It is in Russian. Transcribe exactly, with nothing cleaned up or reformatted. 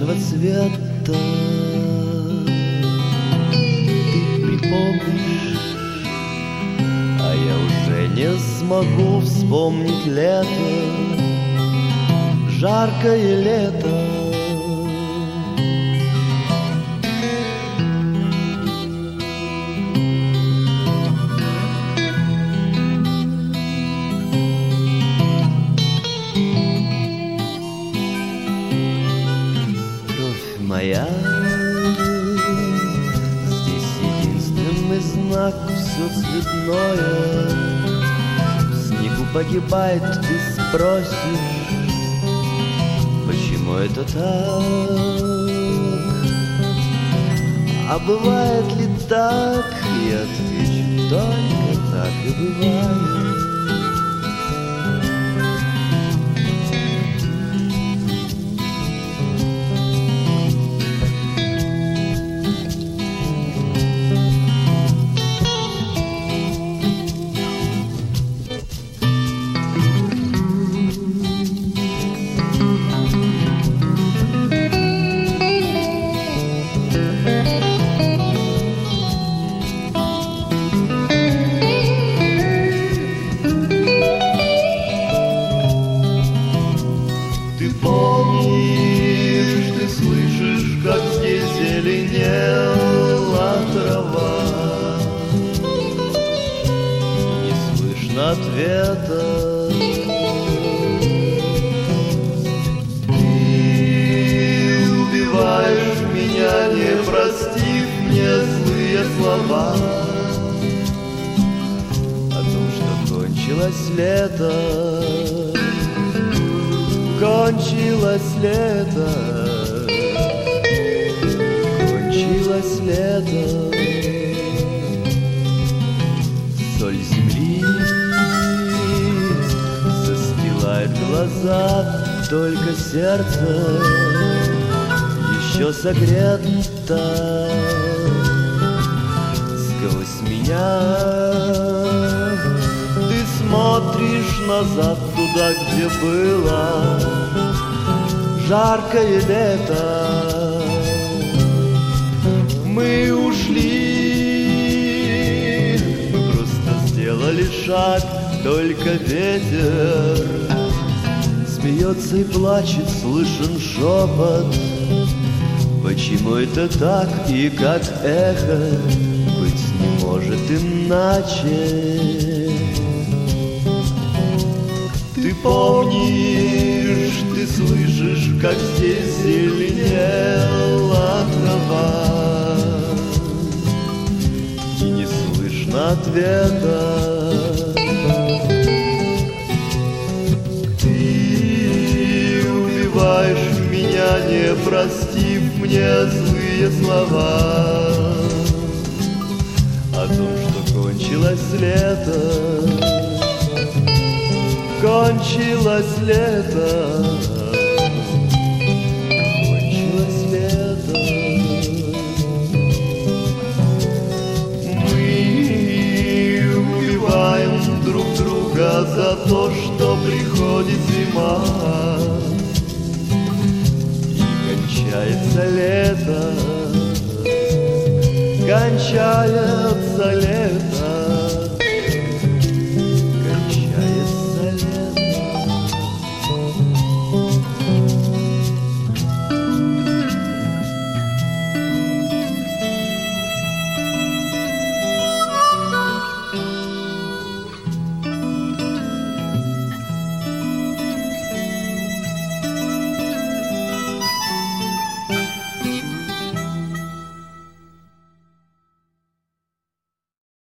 нежного цвета. Ты припомнишь, а я уже не смогу вспомнить лето, жаркое лето. Моя, здесь единственный знак, все цветное. В снегу погибает, ты спросишь, почему это так? А бывает ли так? Я отвечу, только так и бывает. Ты помнишь, ты слышишь, как здесь зеленела трава, не слышно ответа. Ты убиваешь меня, не простив мне злые слова о том, что кончилось лето. Кончилось лето, кончилось лето. Соль земли застилает глаза, только сердце еще согрето. Сквозь меня ты смотришь назад, туда, где было жаркое лето. Мы ушли, мы просто сделали шаг, только ветер смеется и плачет, слышен шепот. Почему это так и как эхо, быть не может иначе? Ты помнишь, ты слышишь, как здесь зеленела трава, и не слышно ответа. Ты убиваешь меня, не простив мне злые слова о том, что кончилось лето. Кончилось лето, кончилось лето. Мы убиваем друг друга за то, что приходит зима и кончается лето, кончается лето.